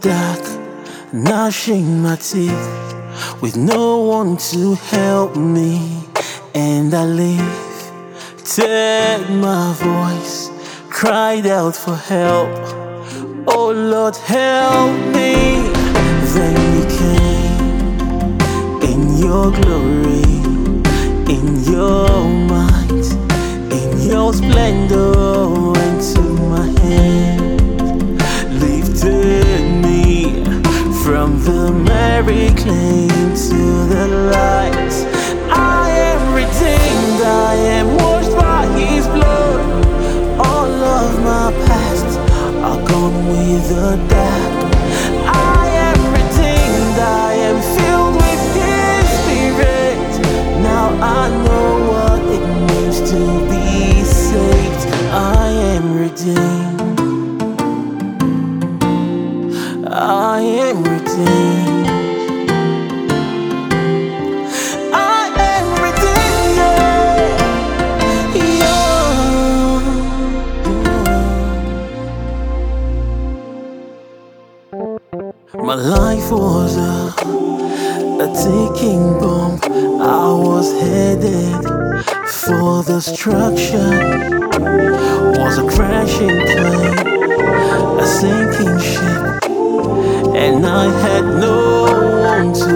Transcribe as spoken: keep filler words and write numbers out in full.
dark, gnashing my teeth, with no one to help me, and I lifted my voice, cried out for help. Oh Lord, help me. Then you came in your glory, in your might, in your splendor, into my hand, lifted me from the merry clay to the light. I am redeemed, I am washed by His blood. All of my past are gone with the dark. I am redeemed, I am filled with His Spirit. Now I know what it means to be saved. I am redeemed, I am redeemed, I am redeemed, yeah, yeah. My life was a, a ticking bomb. I was headed for destruction. Was a crashing plane, a sinking ship, and I had no one to